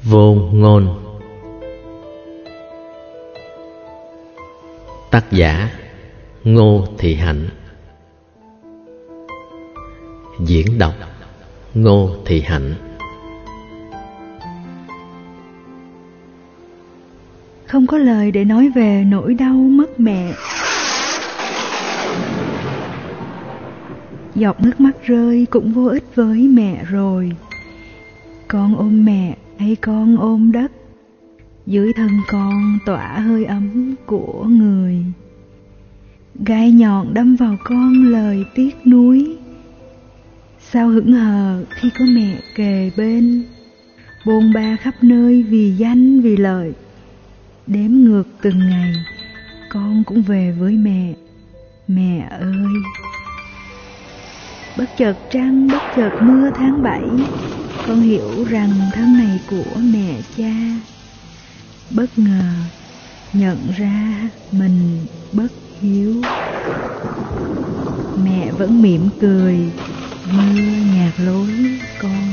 Vô ngôn. Tác giả Ngô Thị Hạnh. Diễn đọc Ngô Thị Hạnh. Không có lời để nói về nỗi đau mất mẹ. Giọt nước mắt rơi cũng vô ích với mẹ rồi. Con ôm mẹ hay con ôm đất, dưới thân con tỏa hơi ấm của người. Gai nhọn đâm vào con lời tiếc nuối. Sao hững hờ khi có mẹ kề bên, bôn ba khắp nơi vì danh vì lợi. Đếm ngược từng ngày, con cũng về với mẹ. Mẹ ơi! Bất chợt trăng, bất chợt mưa tháng 7, con hiểu rằng thân này của mẹ cha. Bất ngờ nhận ra mình bất hiếu. Mẹ vẫn mỉm cười, mưa nhạt lối con